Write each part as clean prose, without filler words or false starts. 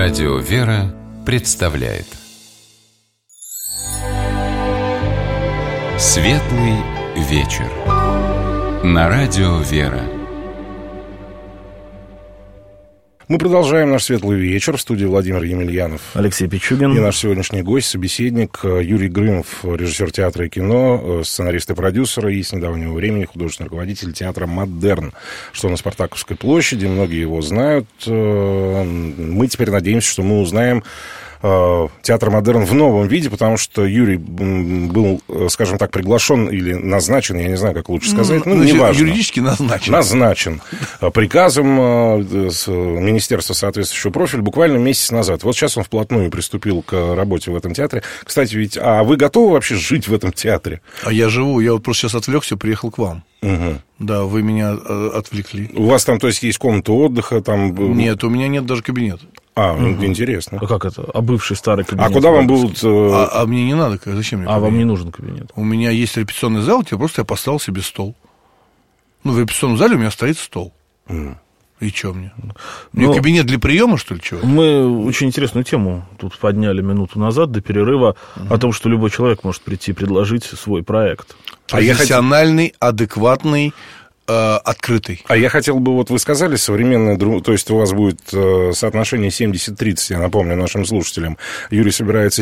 Радио «Вера» представляет Светлый вечер на Радио «Вера». Мы продолжаем наш светлый вечер. В студии Владимир Емельянов, Алексей Пичугин. И наш сегодняшний гость, собеседник Юрий Грымов, режиссер театра и кино, сценарист и продюсер, и с недавнего времени художественный руководитель театра «Модерн», что на Спартаковской площади. Многие его знают. Мы теперь надеемся, что мы узнаем театр «Модерн» в новом виде, потому что Юрий был, скажем так, приглашен или назначен, я не знаю, как лучше сказать, неважно. Юридически назначен. Назначен приказом Министерства соответствующего профиля буквально месяц назад. Вот сейчас он вплотную приступил к работе в этом театре. Кстати, ведь, а вы готовы вообще жить в этом театре? А я живу, я вот просто сейчас отвлекся, приехал к вам. Угу. Да, вы меня отвлекли. У вас там, то есть комната отдыха? Там... Нет, у меня нет даже кабинета. Интересно. А как это? А бывший старый кабинет? А куда вам будут... А мне не надо, зачем мне кабинет? А вам не нужен кабинет? У меня есть репетиционный зал, я поставил себе стол. В репетиционном зале у меня стоит стол. И что мне? Мне кабинет для приема, что ли, чего? Мы очень интересную тему тут подняли минуту назад, до перерыва, о том, что любой человек может прийти и предложить свой проект. Профессиональный, адекватный, открытый. А я хотел бы, вот вы сказали, современное, то есть у вас будет соотношение 70-30, я напомню нашим слушателям. Юрий собирается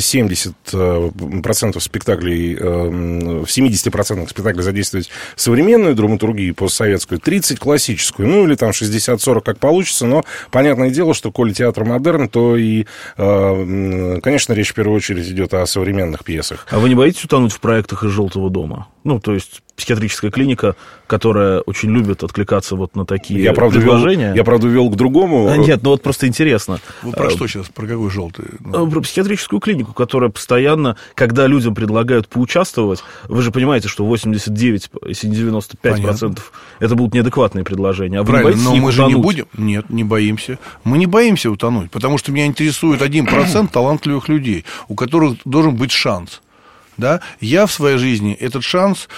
70% спектаклей, в 70% спектаклей задействовать современную драматургию, постсоветскую, 30% классическую, или там 60-40, как получится, но понятное дело, что коли театр «Модерн», то и, конечно, речь в первую очередь идет о современных пьесах. А вы не боитесь утонуть в проектах из «Желтого дома»? То есть психиатрическая клиника, которая очень любит откликаться вот на такие предложения. Я, правда, вел к другому. Нет, просто интересно. Вы про что сейчас? Про какой желтый? Про психиатрическую клинику, которая постоянно, когда людям предлагают поучаствовать, вы же понимаете, что 89, если не 95% это будут неадекватные предложения. А вы правильно, не боитесь но мы же утонуть? не будем. Нет, не боимся. Мы не боимся утонуть, потому что меня интересует 1% талантливых людей, у которых должен быть шанс. Да? Я в своей жизни этот шанс,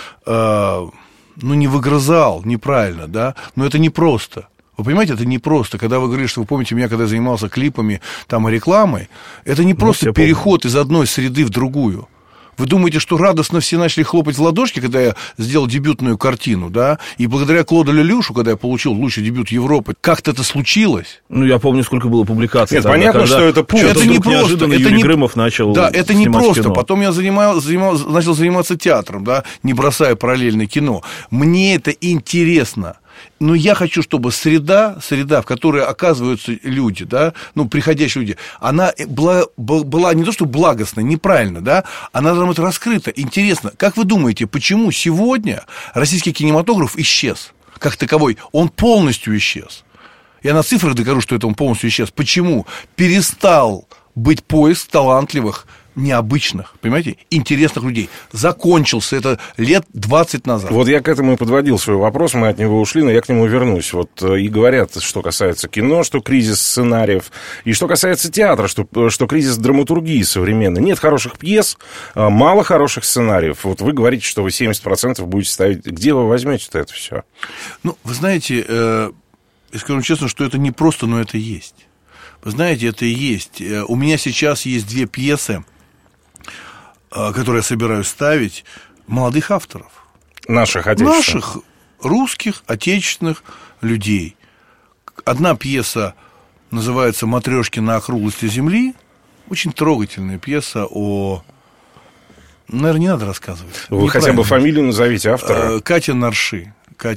не выгрызал неправильно, да, но это непросто. Вы понимаете, это непросто. Когда вы говорите, что вы помните меня, когда я занимался клипами там, и рекламой, это не просто переход из одной среды в другую. Вы думаете, что радостно все начали хлопать в ладошки, когда я сделал дебютную картину, да? И благодаря Клоду Лелюшу, когда я получил лучший дебют Европы, как-то это случилось? Я помню, сколько было публикаций. Нет, понятно, что это путь. Это не просто. Юрий Грымов начал это не просто. Кино. Потом я начал заниматься театром, да, не бросая параллельно кино. Мне это интересно. Но я хочу, чтобы среда, в которой оказываются люди, да, приходящие люди, она была не то что благостная, неправильно, да, она должна быть раскрыта. Интересно, как вы думаете, почему сегодня российский кинематограф исчез как таковой? Он полностью исчез. Я на цифрах докажу, что это он полностью исчез. Почему? Перестал быть поиск талантливых, необычных, понимаете, интересных людей. Закончился это лет 20 назад. Вот я к этому и подводил свой вопрос, мы от него ушли, но я к нему вернусь. Вот и говорят, что касается кино, что кризис сценариев, и что касается театра, что кризис драматургии современной. Нет хороших пьес, мало хороших сценариев. Вот вы говорите, что вы 70% будете ставить. Где вы возьмете это все? Вы знаете, я скажу честно, что это не просто, но это есть. Вы знаете, это и есть. У меня сейчас есть 2 пьесы, которые я собираюсь ставить, молодых авторов. Наших отечественных. Наших русских, отечественных людей. Одна пьеса называется «Матрешки на округлости земли». Очень трогательная пьеса о... Наверное, не надо рассказывать. Вы хотя бы фамилию назовите автора. Катя Нарши.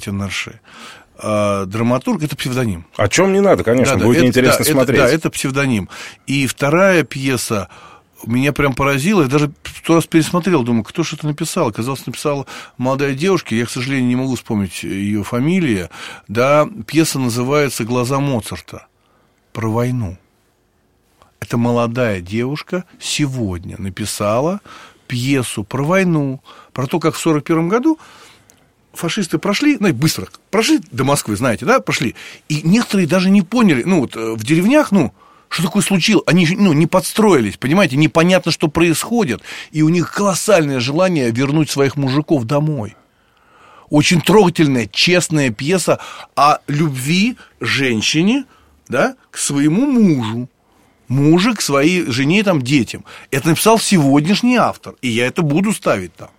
Драматург – это псевдоним. О чем не надо, конечно, будет интересно смотреть. Это псевдоним. И вторая пьеса меня прям поразило, я даже 100 раз пересмотрел, думаю, кто же это написал? Оказалось, написала молодая девушка, я, к сожалению, не могу вспомнить ее фамилию, да, пьеса называется «Глаза Моцарта», про войну. Эта молодая девушка сегодня написала пьесу про войну, про то, как в 1941 году фашисты прошли, быстро прошли до Москвы, знаете, да, прошли, и некоторые даже не поняли, в деревнях, что такое случилось? Они не подстроились, понимаете, непонятно, что происходит. И у них колоссальное желание вернуть своих мужиков домой. Очень трогательная, честная пьеса о любви женщине, да, к своему мужу. мужу, к своей жене, там, детям. Это написал сегодняшний автор, и я это буду ставить там.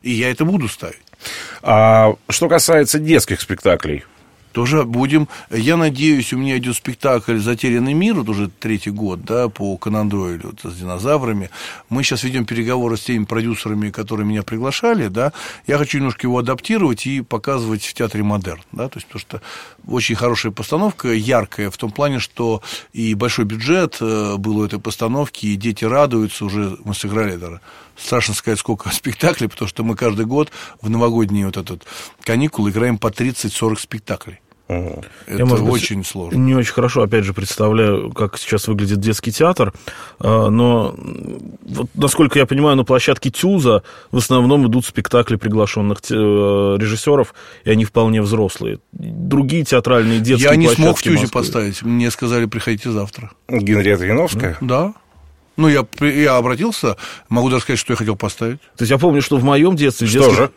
А что касается детских спектаклей? Тоже будем, я надеюсь, у меня идет спектакль «Затерянный мир», вот уже 3-й год, да, по Конан Дойлю, вот, с динозаврами. Мы сейчас ведем переговоры с теми продюсерами, которые меня приглашали, да. Я хочу немножко его адаптировать и показывать в театре «Модерн», да, то есть, потому что очень хорошая постановка, яркая, в том плане, что и большой бюджет был у этой постановки, и дети радуются, уже мы сыграли даже. Страшно сказать, сколько спектаклей, потому что мы каждый год в новогодние вот этот каникулы играем по 30-40 спектаклей. Это я, может быть, очень сложно. Не очень хорошо, опять же, представляю, как сейчас выглядит детский театр, но, вот, насколько я понимаю, на площадке ТЮЗа в основном идут спектакли приглашенных режиссеров, и они вполне взрослые. Другие театральные детские площадки. Я не площадки смог в ТЮЗе Москвы поставить, мне сказали, приходите завтра. Генриетта Яновская? Да. Ну, я обратился, могу даже сказать, что я хотел поставить. То есть я помню, что в моем детстве... Что же?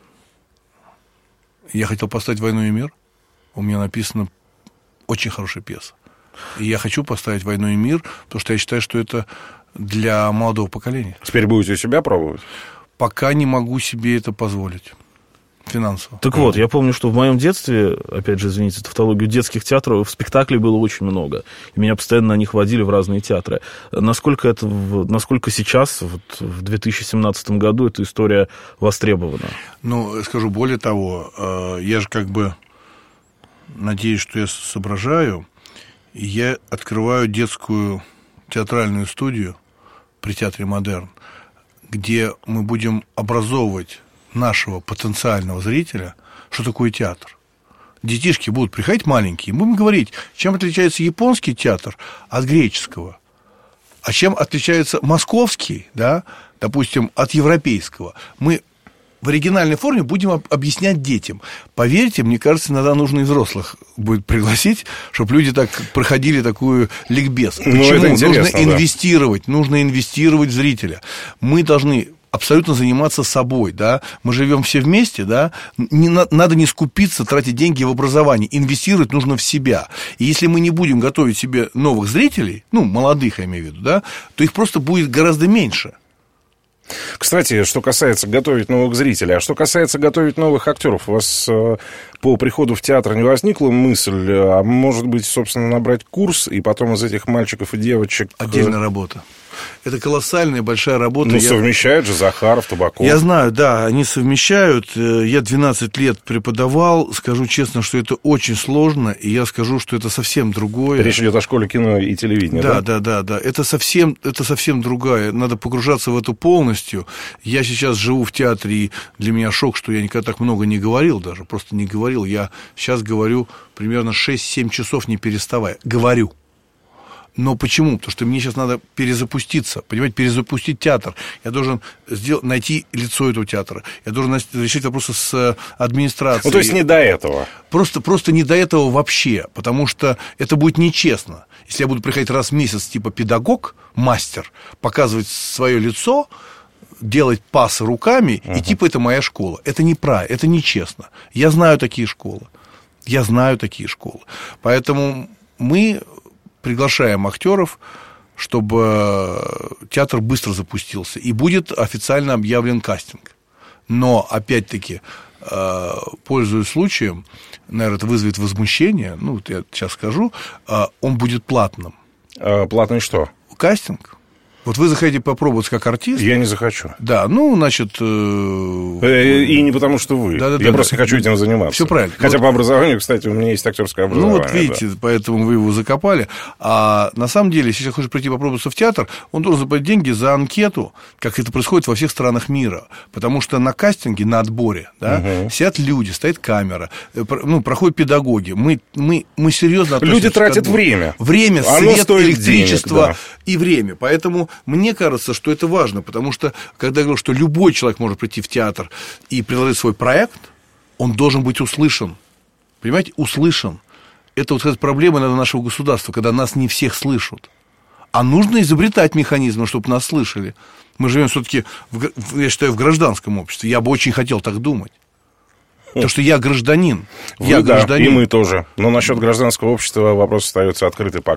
Я хотел поставить «Войну и мир». У меня написана очень хорошая пьеса. И я хочу поставить «Войну и мир», потому что я считаю, что это для молодого поколения. Теперь будете у себя пробовать? Пока не могу себе это позволить финансово. Так вот, я помню, что в моем детстве, опять же, извините, тавтологию, детских театров, спектаклей было очень много. И меня постоянно на них водили в разные театры. Насколько сейчас, вот, в 2017 году, эта история востребована? Ну, скажу более того, я же как бы надеюсь, что я соображаю, и я открываю детскую театральную студию при театре «Модерн», где мы будем образовывать нашего потенциального зрителя, что такое театр. Детишки будут приходить маленькие, будем говорить, чем отличается японский театр от греческого, а чем отличается московский, да, допустим, от европейского. Мы в оригинальной форме будем объяснять детям. Поверьте, мне кажется, иногда нужно и взрослых будет пригласить, чтобы люди так проходили такую ликбез. Почему? Нужно инвестировать в зрителя. Мы должны абсолютно заниматься собой, да, мы живем все вместе, да, надо не скупиться, тратить деньги в образование, инвестировать нужно в себя, и если мы не будем готовить себе новых зрителей, ну, молодых, я имею в виду, да, то их просто будет гораздо меньше. Кстати, что касается готовить новых зрителей, а что касается готовить новых актеров, у вас по приходу в театр не возникла мысль, а может быть, собственно, набрать курс, и потом из этих мальчиков и девочек... Отдельная работа. Это колоссальная, большая работа. Ну, совмещают же Захаров, Табаков. Я знаю, да, они совмещают. Я 12 лет преподавал. Скажу честно, что это очень сложно, и я скажу, что это совсем другое. Речь идет о школе кино и телевидения, да? Да. Это совсем другое. Надо погружаться в это полностью. Я сейчас живу в театре, и для меня шок, что я никогда так много не говорил даже. Просто не говорил. Я сейчас говорю примерно 6-7 часов, не переставая. Говорю. Но почему? Потому что мне сейчас надо перезапуститься, понимаете, перезапустить театр. Я должен найти лицо этого театра. Я должен решить вопросы с администрацией. Ну, то есть не до этого. Просто не до этого вообще, потому что это будет нечестно. Если я буду приходить раз в месяц, типа педагог, мастер, показывать свое лицо, делать пасы руками, и типа это моя школа. Это неправильно, это нечестно. Я знаю такие школы. Поэтому мы приглашаем актеров, чтобы театр быстро запустился. И будет официально объявлен кастинг. Но, опять-таки, пользуясь случаем, наверное, это вызовет возмущение, ну, вот я сейчас скажу, он будет платным. Платный что? Кастинг. Вот вы захотите попробовать как артист. Я не захочу. Да, ну, значит... И не потому, что вы. Я просто не хочу этим заниматься. Все правильно. Хотя по образованию, кстати, у меня есть актерское образование. Ну, вот видите, поэтому вы его закопали. А на самом деле, если хочешь прийти попробоваться в театр, он должен заплатить деньги за анкету, как это происходит во всех странах мира. Потому что на кастинге, на отборе, да, сидят люди, стоит камера, ну, проходят педагоги. Мы серьезно относимся. Люди тратят время. Время, свет, электричество денег, да. И время. Поэтому мне кажется, что это важно, потому что, когда я говорю, что любой человек может прийти в театр и предложить свой проект, он должен быть услышан. Понимаете, услышан. Это вот эта проблема нашего государства, когда нас не всех слышат. А нужно изобретать механизмы, чтобы нас слышали. Мы живем все-таки, я считаю, в гражданском обществе. Я бы очень хотел так думать. Потому что я гражданин. И мы тоже. Но насчет гражданского общества вопрос остается открытый пока.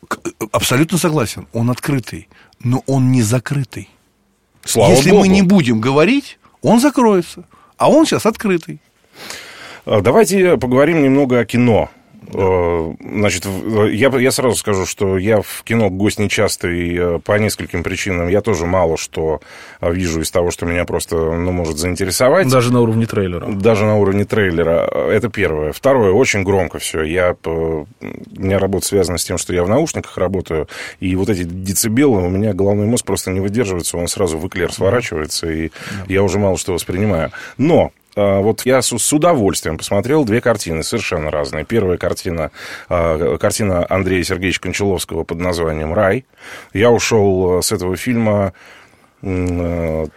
Абсолютно согласен. Он открытый, но он не закрытый. Слава Если Богу. мы не будем говорить, он закроется. А он сейчас открытый. Давайте поговорим немного о кино. Значит, я сразу скажу, что я в кино гость нечастый по нескольким причинам. Я тоже мало что вижу из того, что меня просто может заинтересовать. Даже на уровне трейлера. Даже на уровне трейлера. Это первое. Второе, очень громко все. У меня работа связана с тем, что я в наушниках работаю, и вот эти децибелы, у меня головной мозг просто не выдерживается, он сразу в эклер сворачивается, и я уже мало что воспринимаю. Но вот я с удовольствием посмотрел две картины, совершенно разные. Первая картина Андрея Сергеевича Кончаловского под названием «Рай». Я ушел с этого фильма, долго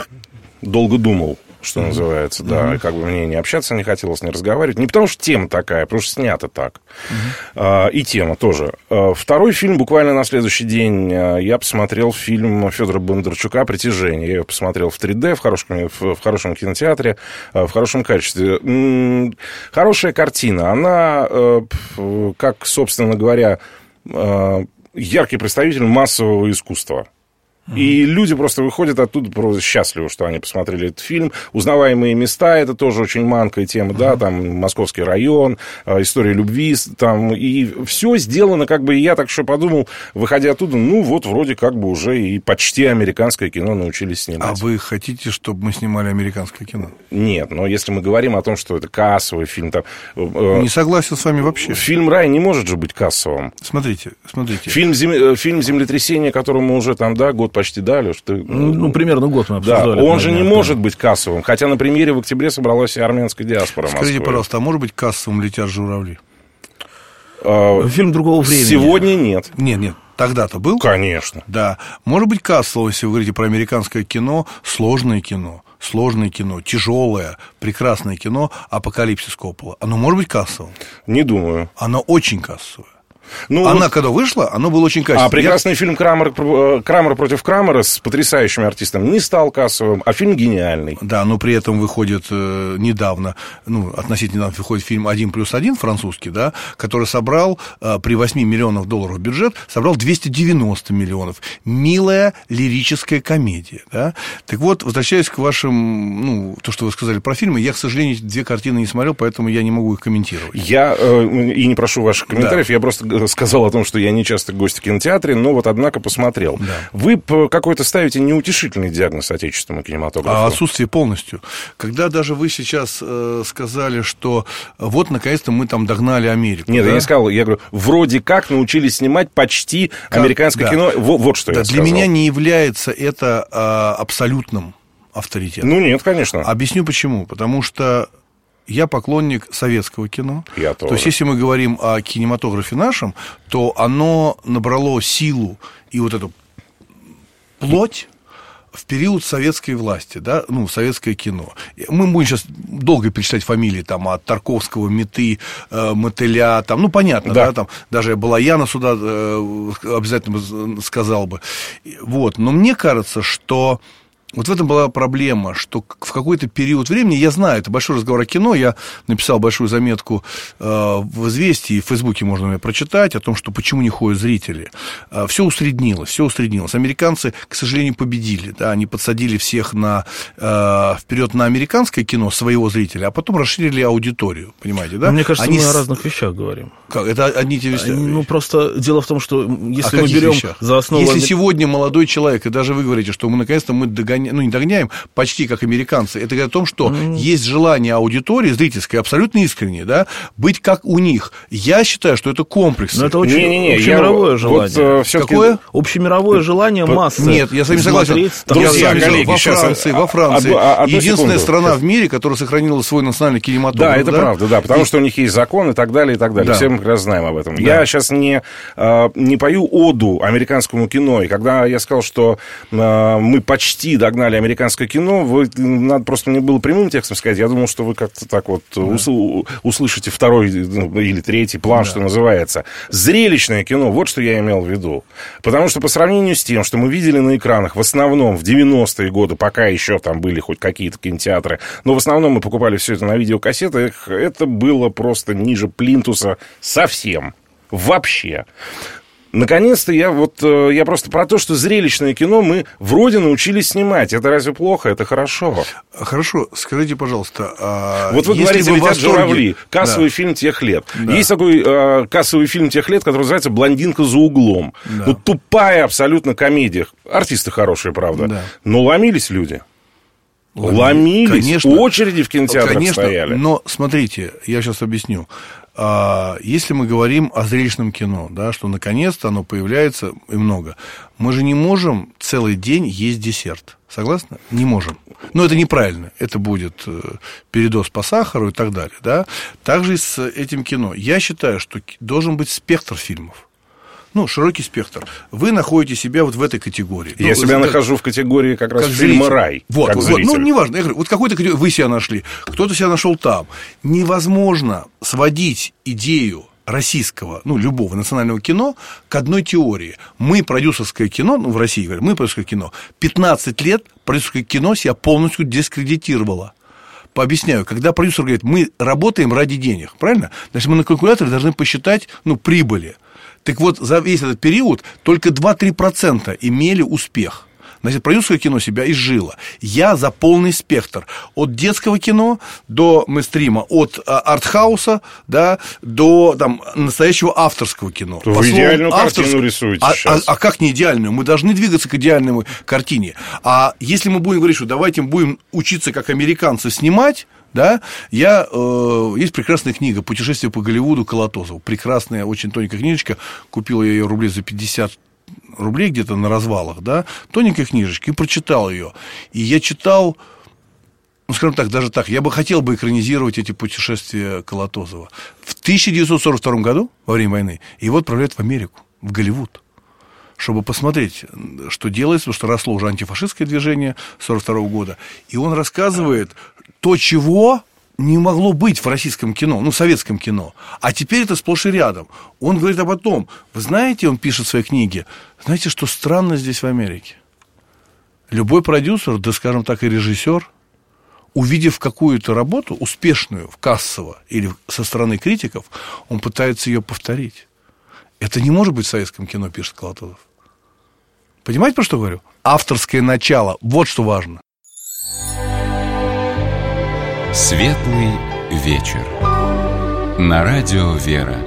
думал, что называется, да, и как бы мне не общаться не хотелось, не разговаривать. Не потому что тема такая, потому что снято так. И тема тоже. Второй фильм, буквально на следующий день, я посмотрел фильм Федора Бондарчука «Притяжение». Я его посмотрел в 3D, в хорошем кинотеатре, в хорошем качестве. Хорошая картина. Она, как, собственно говоря, яркий представитель массового искусства. И люди просто выходят оттуда просто счастливы, что они посмотрели этот фильм. Узнаваемые места, это тоже очень манкая тема, да, там Московский район, история любви, там, и все сделано, как бы, и я так еще подумал, выходя оттуда, вот вроде как бы уже и почти американское кино научились снимать. А вы хотите, чтобы мы снимали американское кино? Нет, но если мы говорим о том, что это кассовый фильм, там... Не согласен с вами вообще. Фильм «Рай» не может же быть кассовым. Смотрите. Фильм «Землетрясение», которому уже там, да, год почти дали. Что... примерно год мы обсуждали. Да, он же не может быть кассовым. Хотя на премьере в октябре собралась и армянская диаспора Москвы. Скажите, пожалуйста, а может быть кассовым «Летят журавли»? Фильм другого времени. Сегодня нет. Нет. Тогда-то был? Конечно. Да. Может быть кассовым, если вы говорите про американское кино, сложное кино, тяжелое, прекрасное кино, «Апокалипсис» Коппола. Оно может быть кассовым? Не думаю. Оно очень кассовое. Ну, она, когда вышла, оно было очень качественное. А прекрасный фильм Крамер против Крамера с потрясающими артистами не стал кассовым, а фильм гениальный. Да, но при этом выходит недавно, относительно недавно выходит фильм «1+1» французский, да, который собрал при $8 миллионов бюджет, собрал 290 миллионов. Милая лирическая комедия, да. Так вот, возвращаясь к вашим, то, что вы сказали про фильмы, я, к сожалению, две картины не смотрел, поэтому я не могу их комментировать. Я и не прошу ваших комментариев, да. Я просто сказал о том, что я не часто гость в кинотеатре, но вот, однако, посмотрел. Да. Вы какой-то ставите неутешительный диагноз отечественному кинематографу. Отсутствие полностью. Когда даже вы сейчас сказали, что вот, наконец-то, мы там догнали Америку. Нет, да? Я не сказал, я говорю, вроде как научились снимать почти американское кино. Вот что я сказал. Для меня не является это абсолютным авторитетом. Нет, конечно. Объясню почему. Потому что я поклонник советского кино. Я тоже. То есть, если мы говорим о кинематографе нашем, то оно набрало силу и вот эту плоть в период советской власти, да, советское кино. Мы будем сейчас долго перечислять фамилии, там, от Тарковского, Меты, Мотыля, там, понятно, да, там, даже Балаяна сюда обязательно сказал бы. Вот, но мне кажется, что вот в этом была проблема, что в какой-то период времени, я знаю, это большой разговор о кино, я написал большую заметку в «Известии», в Фейсбуке можно мне прочитать, о том, что почему не ходят зрители. Все усреднилось. Американцы, к сожалению, победили, да, они подсадили всех вперед на американское кино, своего зрителя, а потом расширили аудиторию, понимаете, да? Мне кажется, мы о разных вещах говорим. Как? Это одни и те вещи? Просто дело в том, что если мы берем за основу... Если сегодня молодой человек, и даже вы говорите, что наконец-то мы не догоняем, почти как американцы, это говорит о том, что есть желание аудитории, зрительской, абсолютно искреннее, да, быть как у них. Я считаю, что это комплекс. Но это общемировое желание. Какое? Общемировое желание массы. Нет, я с вами согласен. Друзья, коллеги, во Франции единственная страна в мире, которая сохранила свой национальный кинематограф. Да, это правда, да, потому что у них есть закон и так далее, и так далее. Да. Все мы как раз знаем об этом. Да. Я сейчас не пою оду американскому кино, и когда я сказал, что мы почти догнали американское кино, надо просто мне было прямым текстом сказать, я думал, что вы как-то так вот услышите второй или третий план, что называется. Зрелищное кино, вот что я имел в виду. Потому что по сравнению с тем, что мы видели на экранах, в основном в 90-е годы, пока еще там были хоть какие-то кинотеатры, но в основном мы покупали все это на видеокассетах, это было просто ниже плинтуса совсем. Вообще. Наконец-то я просто про то, что зрелищное кино мы вроде научились снимать. Это разве плохо? Это хорошо. Хорошо, скажите, пожалуйста, вот вы говорите, «Летят журавли», кассовый фильм тех лет. Да. Есть такой кассовый фильм тех лет, который называется «Блондинка за углом». Да. Ну, тупая абсолютно комедия. Артисты хорошие, правда. Да. Но ломились люди. Ломились. Конечно. Очереди в кинотеатрах стояли. Но смотрите, я сейчас объясню. Если мы говорим о зрелищном кино, да, что наконец-то оно появляется и много, мы же не можем целый день есть десерт. Согласны? Не можем. Но это неправильно. Это будет передоз по сахару и так далее. Да? Также и с этим кино. Я считаю, что должен быть спектр фильмов. Ну, широкий спектр. Вы находите себя вот в этой категории. Я себя нахожу в категории как раз фильма «Рай». Вот, ну, неважно. Я говорю, вот какой-то категории вы себя нашли, кто-то себя нашел там. Невозможно сводить идею российского, ну, любого национального кино к одной теории. Мы, продюсерское кино, ну, в России говорят, мы, продюсерское кино, 15 лет продюсерское кино себя полностью дискредитировало. Пообъясняю, когда продюсер говорит, мы работаем ради денег, правильно? Значит, мы на калькуляторе должны посчитать, ну, прибыли. Так вот, за весь этот период только 2-3% имели успех. Значит, продюсерское кино себя изжило. Я за полный спектр. От детского кино до мейнстрима, от артхауса, да, до там, настоящего авторского кино. Вы идеальную картину рисуете сейчас. А как не идеальную? Мы должны двигаться к идеальной картине. А если мы будем говорить, что давайте будем учиться, как американцы, снимать, да, есть прекрасная книга «Путешествие по Голливуду» Колотозова. Прекрасная, очень тоненькая книжечка. Купил я ее рублей за 50 рублей где-то на развалах, да, тоненькая книжечка, и прочитал ее. И я читал, ну, скажем так, даже так, я бы хотел бы экранизировать эти путешествия Колотозова. В 1942 году, во время войны, его отправляют в Америку, в Голливуд, чтобы посмотреть, что делается, потому что росло уже антифашистское движение 1942 года. И он рассказывает то, чего не могло быть в российском кино, ну, в советском кино. А теперь это сплошь и рядом. Он говорит об том, вы знаете, он пишет в своей книге, знаете, что странно здесь в Америке? Любой продюсер, да, скажем так, и режиссер, увидев какую-то работу, успешную, кассово или со стороны критиков, он пытается ее повторить. Это не может быть в советском кино, пишет Колотозов. Понимаете, про что говорю? Авторское начало, вот что важно. Светлый вечер. На радио «Вера».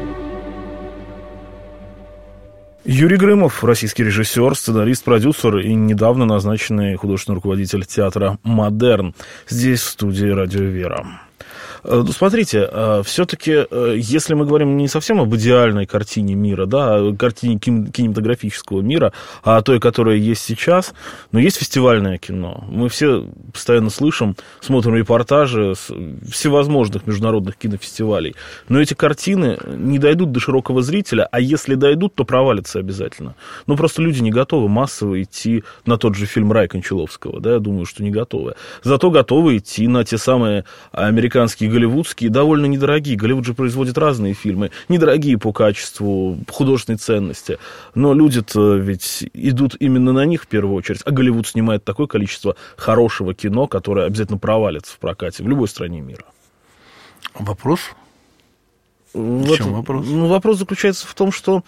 Юрий Грымов, российский режиссер, сценарист, продюсер и недавно назначенный художественный руководитель театра «Модерн». Здесь, в студии «Радио Вера». Смотрите, все-таки, если мы говорим не совсем об идеальной картине мира, да, о картине кинематографического мира, а о той, которая есть сейчас, но есть фестивальное кино. Мы все постоянно слышим, смотрим репортажи с всевозможных международных кинофестивалей, но эти картины не дойдут до широкого зрителя, а если дойдут, то провалятся обязательно. Ну, просто люди не готовы массово идти на тот же фильм «Рай» Кончаловского, да, я думаю, что не готовы. Зато готовы идти на те самые американские, голливудские, довольно недорогие. Голливуд же производит разные фильмы, недорогие по качеству, по художественной ценности. Но люди-то ведь идут именно на них в первую очередь. А Голливуд снимает такое количество хорошего кино, которое обязательно провалится в прокате в любой стране мира. Вопрос? В чем вопрос? Ну, вопрос заключается в том, что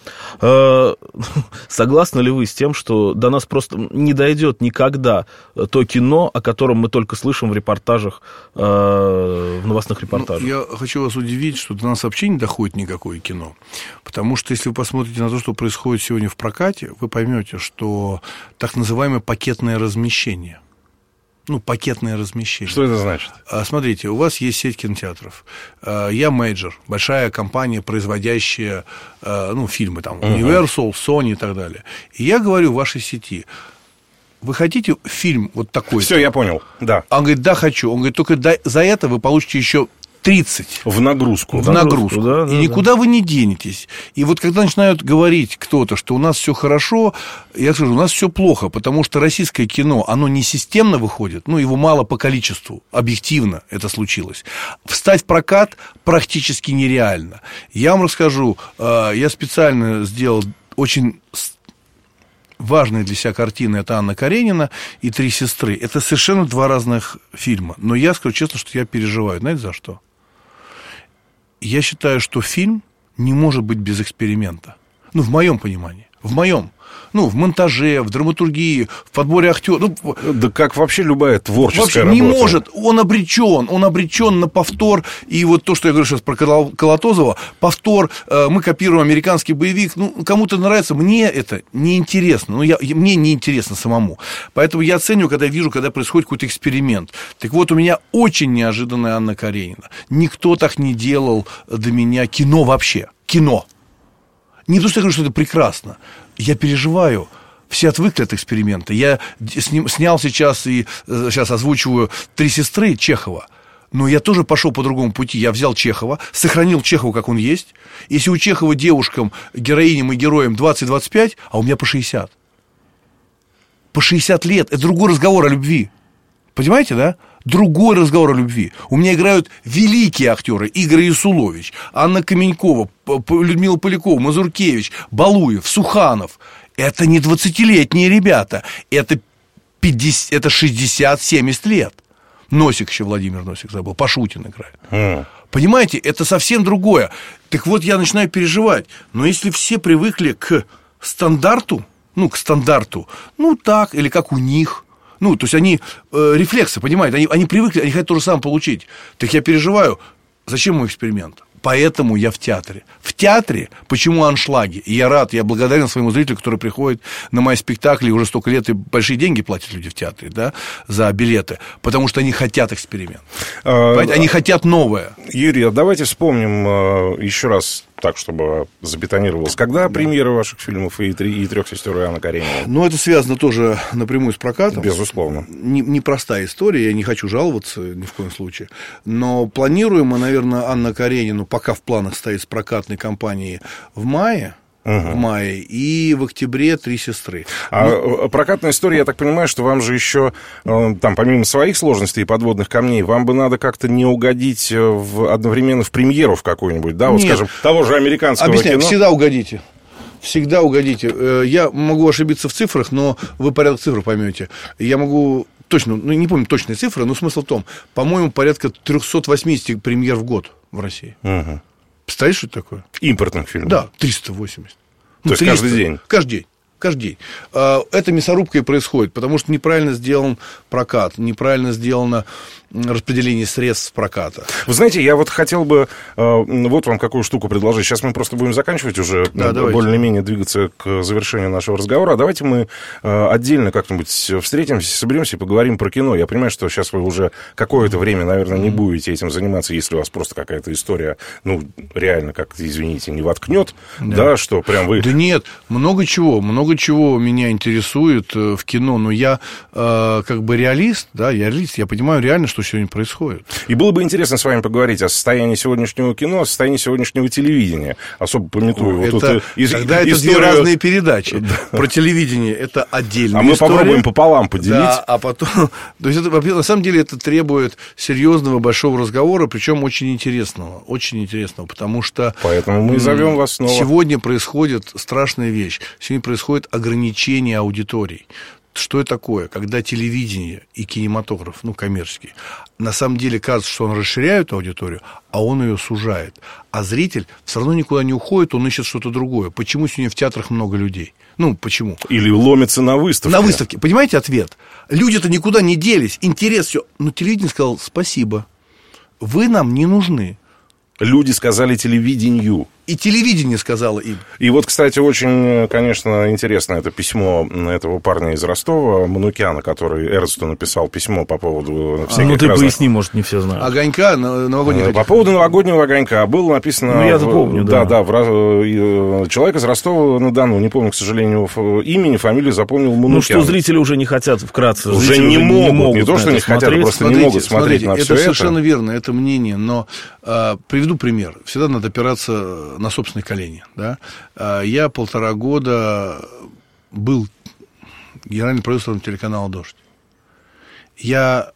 согласны ли вы с тем, что до нас просто не дойдет никогда то кино, о котором мы только слышим в репортажах, в новостных репортажах? Ну, я хочу вас удивить, что до нас вообще не доходит никакое кино. Потому что если вы посмотрите на то, что происходит сегодня в прокате, вы поймете, что так называемое пакетное размещение. Ну, пакетное размещение. Что это значит? Смотрите, у вас есть сеть кинотеатров. Я Major, большая компания, производящая фильмы, там, Universal, Sony и так далее. И я говорю вашей сети, вы хотите фильм вот такой? Все, я понял, да. Он говорит, да, хочу. Он говорит, только за это вы получите еще 30. В нагрузку. Да, и никуда вы не денетесь. И вот когда начинают говорить кто-то, что у нас все хорошо, я скажу, у нас все плохо, потому что российское кино, оно не системно выходит, его мало по количеству, объективно это случилось. Встать в прокат практически нереально. Я вам расскажу, я специально сделал очень важные для себя картины, это «Анна Каренина» и «Три сестры». Это совершенно два разных фильма. Но я скажу честно, что я переживаю. Знаете, за что? Я считаю, что фильм не может быть без эксперимента. В моем понимании. В моем. Ну, в монтаже, в драматургии, в подборе актеров. Ну, да как вообще любая творческая вообще работа. Не может. Он обречен на повтор. И вот то, что я говорю сейчас про Колотозова, повтор, мы копируем американский боевик. Ну, кому-то нравится, мне это неинтересно. Ну, мне неинтересно самому. Поэтому я оцениваю, когда происходит какой-то эксперимент. Так вот, у меня очень неожиданная Анна Каренина. Никто так не делал до меня кино вообще. Кино. Не то, что я говорю, что это прекрасно. Я переживаю. Все отвыкли от эксперимента. Я снял сейчас озвучиваю «Три сестры» Чехова. Но я тоже пошел по другому пути. Я взял Чехова, сохранил Чехова, как он есть. Если у Чехова девушкам, героиням и героям 20-25, а у меня по 60. По 60 лет. Это другой разговор о любви. Понимаете, да? Другой разговор о любви. У меня играют великие актеры. Игорь Ясулович, Анна Каменькова, Людмила Полякова, Мазуркевич, Балуев, Суханов. Это не 20-летние ребята. Это 60-70 лет. Носик еще, Владимир Носик забыл. Пашутин играет. Понимаете, это совсем другое. Так вот, я начинаю переживать. Но если все привыкли к стандарту, ну так, или как у них... Ну, то есть они рефлексы, понимаете, они привыкли, они хотят то же самое получить. Так я переживаю, зачем мой эксперимент? Поэтому я в театре. В театре, почему аншлаги? И я рад, я благодарен своему зрителю, который приходит на мои спектакли, уже столько лет, и большие деньги платят люди в театре, да, за билеты, потому что они хотят эксперимент. Они хотят новое. Юрий, давайте вспомним еще раз, так, чтобы забетонировалось. Когда премьеры ваших фильмов и «Трех сестер» и Анна Каренина? Ну, это связано тоже напрямую с прокатом. Безусловно. Непростая история, я не хочу жаловаться ни в коем случае. Но планируем мы, наверное, Анну Каренину, пока в планах стоит с прокатной кампанией, в мае, и в октябре «Три сестры». Прокатная история, я так понимаю, что вам же еще, там, помимо своих сложностей и подводных камней, вам бы надо как-то не угодить одновременно в премьеру в какую-нибудь, да, вот, Нет. скажем, того же американского Объясняю, кино. всегда угодите. Всегда угодите. Я могу ошибиться в цифрах, но вы порядок цифр поймете. Я могу точно, не помню точные цифры, но смысл в том, по-моему, порядка 380 премьер в год в России. Представляешь, что это такое? Импортных фильмов. Да, 380. То есть 300. каждый день? Каждый день. Эта мясорубка и происходит, потому что неправильно сделан прокат, неправильно сделано распределение средств проката. Вы знаете, я вот хотел бы вот вам какую штуку предложить. Сейчас мы просто будем заканчивать уже, более-менее двигаться к завершению нашего разговора. Давайте мы отдельно как-нибудь встретимся, соберемся и поговорим про кино. Я понимаю, что сейчас вы уже какое-то время, наверное, не будете этим заниматься, если у вас просто какая-то история, ну, реально, как-то, извините, не воткнет, да, что прям вы... Да нет, много чего меня интересует в кино, но я как бы реалист, я понимаю реально, что сегодня происходит. И было бы интересно с вами поговорить о состоянии сегодняшнего кино, о состоянии сегодняшнего телевидения. Особо памятую. Это две разные передачи. Да. Про телевидение это отдельная история. история. Попробуем пополам поделить. Да, а потом... То есть, на самом деле, это требует серьезного, большого разговора, причем очень интересного, потому что... Поэтому мы зовем вас снова. Сегодня происходит страшная вещь. Сегодня происходит ограничение аудиторий. Что это такое? Когда телевидение и кинематограф, коммерческий, на самом деле кажется, что он расширяет аудиторию, а он ее сужает. А зритель все равно никуда не уходит, он ищет что-то другое. Почему сегодня в театрах много людей? Почему? Или ломится на выставке. На выставке. Понимаете ответ? Люди-то никуда не делись, интерес все. Но телевидение сказал: спасибо, вы нам не нужны. Люди сказали телевидению. И телевидение сказало им. И вот, кстати, очень, конечно, интересно это письмо этого парня из Ростова, Манукяна, который Эрнсту написал письмо по поводу всяких ты поясни, может, не все знают. Огонька, новогодний. По поводу новогоднего огонька было написано... я запомню, да. Человек из Ростова-на-Дону, не помню, к сожалению, имени, фамилию запомнил Манукян. Что зрители уже не хотят вкратце. Уже не могут. Не то, что не хотят, просто не могут смотреть на все это. Это совершенно верно, это мнение, но приведу пример. Всегда надо опираться на собственные колени. Да? Я 1,5 года был генеральным продюсером телеканала «Дождь». Я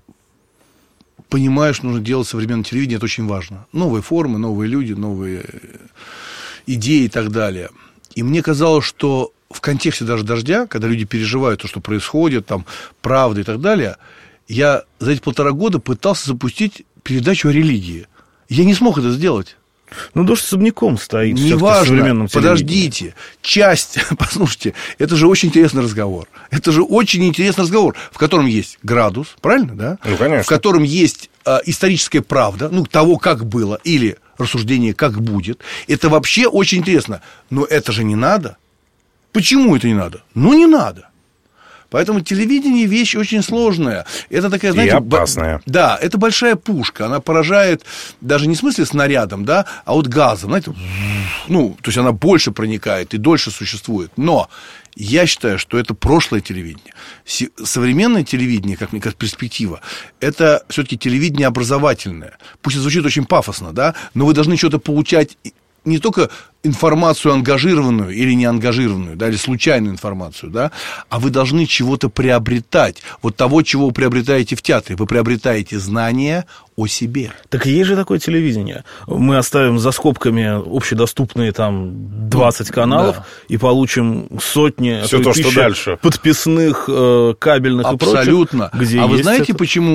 понимаю, что нужно делать современное телевидение, это очень важно. Новые формы, новые люди, новые идеи и так далее. И мне казалось, что в контексте даже «Дождя», когда люди переживают то, что происходит, там, правда и так далее, я за эти 1,5 года пытался запустить передачу о религии. Я не смог это сделать. Ну, «Дождь» особняком стоит в Неважно, современном телевидении. подождите, послушайте, это же очень интересный разговор. Это же очень интересный разговор, в котором есть градус, правильно, да? Ну, конечно. В котором есть историческая правда, того, как было, или рассуждение, как будет. Это вообще очень интересно. Но это же не надо. Почему это не надо? Не надо. Поэтому телевидение вещь очень сложная. Это такая, знаете... И опасная. Да, это большая пушка. Она поражает даже не в смысле снарядом, да, а вот газом. Знаете, то есть она больше проникает и дольше существует. Но я считаю, что это прошлое телевидение. Современное телевидение, как мне кажется, перспектива, это все-таки телевидение образовательное. Пусть это звучит очень пафосно, да, но вы должны что-то получать... Не только информацию ангажированную или неангажированную, да, или случайную информацию, да, а вы должны чего-то приобретать. Вот того, чего вы приобретаете в театре. Вы приобретаете знания о себе. Так есть же такое телевидение. Мы оставим за скобками общедоступные там 20 каналов, да, и получим сотни, все то, что дальше, подписных, кабельных абсолютно. И прочих. Где а вы знаете, почему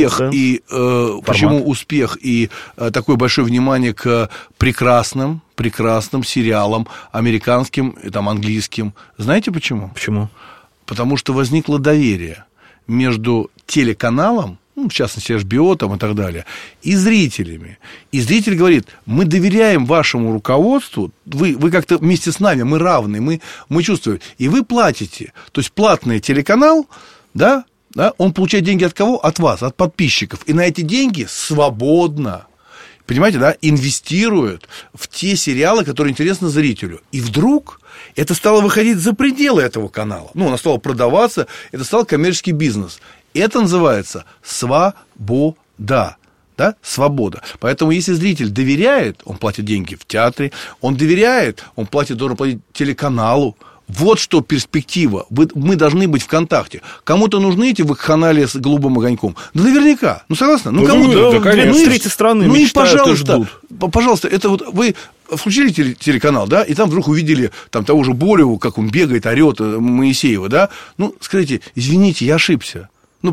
успех и такое большое внимание к прекрасным сериалам, американским, там, английским? Знаете почему? Почему? Потому что возникло доверие между телеканалом, в частности, HBO там, и так далее, и зрителями. И зритель говорит: мы доверяем вашему руководству, вы как-то вместе с нами, мы равны, мы чувствуем, и вы платите. То есть платный телеканал, да, он получает деньги от кого? От вас, от подписчиков. И на эти деньги свободно, понимаете, да, инвестируют в те сериалы, которые интересны зрителю. И вдруг это стало выходить за пределы этого канала. Оно стало продаваться, это стал коммерческий бизнес. Это называется свобода. Да? Свобода. Поэтому если зритель доверяет, он платит деньги в театре, он доверяет, он должен платить телеканалу. Вот что перспектива. Мы должны быть в контакте. Кому-то нужны эти вакханалии с голубым огоньком? Да наверняка. Согласны? Кому-то. С третьей стороны мечтают и ждут. Пожалуйста, это вот вы включили телеканал, да, и там вдруг увидели там того же Болеву, как он бегает, орет, Моисеева, да. Скажите, извините, я ошибся.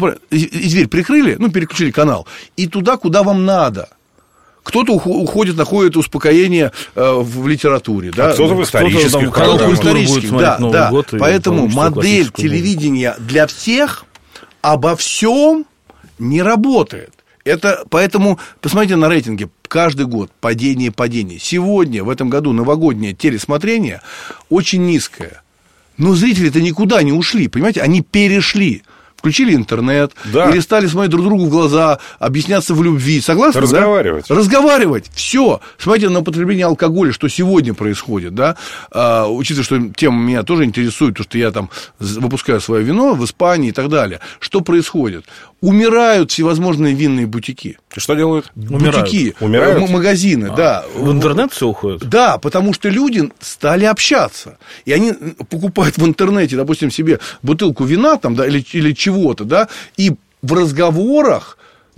И дверь прикрыли, переключили канал, и туда, куда вам надо. Кто-то уходит, находит успокоение в литературе, да? Кто-то в исторических программах. Да. Поэтому модель телевидения для всех обо всем не работает. Поэтому посмотрите на рейтинги. Каждый год падение. Сегодня, в этом году, новогоднее телесмотрение очень низкое. Но зрители-то никуда не ушли, понимаете? Они перешли. Включили интернет, перестали смотреть друг другу в глаза, объясняться в любви. Согласны? Разговаривать. Да? Разговаривать. Все. Смотрите на употребление алкоголя, что сегодня происходит. Да? Учитывая, что тема меня тоже интересует, потому что я там выпускаю свое вино в Испании и так далее. Что происходит? Умирают всевозможные винные бутики. Что делают? Бутики, Умирают? магазины, да. В интернет все уходит? Да, потому что люди стали общаться. И они покупают в интернете, допустим, себе бутылку вина там, да, или чего-то, да, и в разговорах,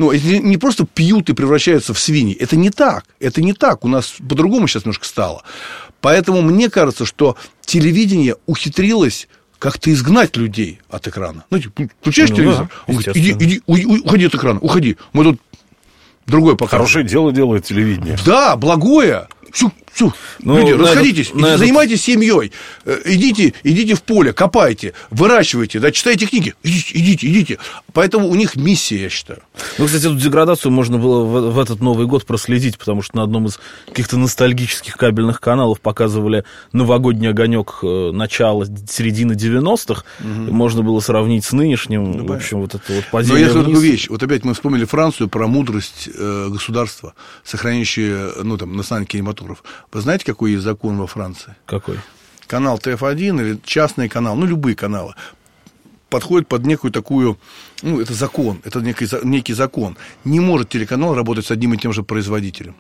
не просто пьют и превращаются в свиней. Это не так. У нас по-другому сейчас немножко стало. Поэтому мне кажется, что телевидение ухитрилось как-то изгнать людей от экрана. Включаешь телевизор, он говорит: иди, уходи от экрана, уходи. Мы тут другое покажем. Хорошее дело делает телевидение. Да, благое. Все. Люди, расходитесь, занимайтесь семьей, идите в поле, копайте, выращивайте, да, читайте книги, идите. Поэтому у них миссия, я считаю. Кстати, эту деградацию можно было в этот Новый год проследить, потому что на одном из каких-то ностальгических кабельных каналов показывали новогодний огонек начала, середины 90-х. Можно было сравнить с нынешним. В общем, вот это вот падение. Но я скажу такую вещь. Вот опять мы вспомнили Францию про мудрость государства, сохраняющее, национальный кинематограф. Вы знаете, какой есть закон во Франции? Какой? Канал ТФ1 или частный канал, любые каналы, подходят под некую такую, это закон, это некий закон. Не может телеканал работать с одним и тем же производителем.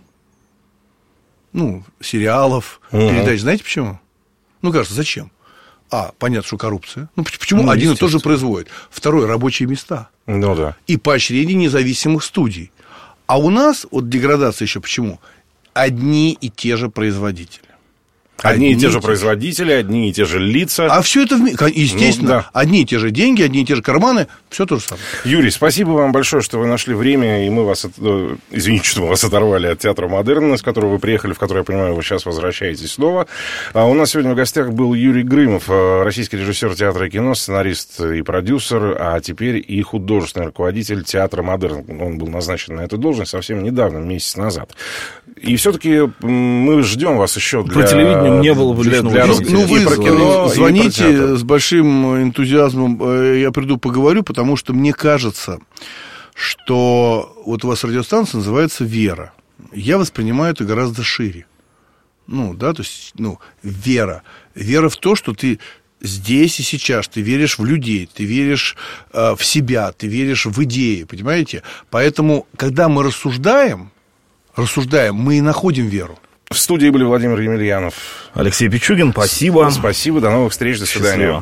Сериалов, передач. Знаете почему? Кажется, зачем? Понятно, что коррупция. Почему один и тот же производит? Второе, рабочие места. Да. И поощрение независимых студий. А у нас, деградация еще почему? Одни и те же производители. Одни и те же производители, одни и те же лица. А все это, естественно, да. Одни и те же деньги, одни и те же карманы, все то же самое. Юрий, спасибо вам большое, что вы нашли время, и мы вас, извините, что мы вас оторвали от театра «Модерн», с которого вы приехали, в который, я понимаю, вы сейчас возвращаетесь снова. А у нас сегодня в гостях был Юрий Грымов, российский режиссер театра и кино, сценарист и продюсер, а теперь и художественный руководитель театра «Модерн». Он был назначен на эту должность совсем недавно, месяц назад. И все-таки мы ждем вас еще для... По телевидению не было бы лишнего Ну, вы про кино, звоните с большим энтузиазмом, я приду поговорю, потому что мне кажется, что вот у вас радиостанция называется «Вера». Я воспринимаю это гораздо шире. То есть, вера. Вера в то, что ты здесь и сейчас, ты веришь в людей, ты веришь в себя, ты веришь в идеи, понимаете? Поэтому, когда мы рассуждаем, мы и находим веру. В студии были Владимир Емельянов. Алексей Пичугин, спасибо. Спасибо, до новых встреч, до свидания.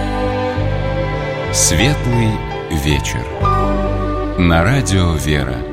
Светлый вечер. На радио «Вера».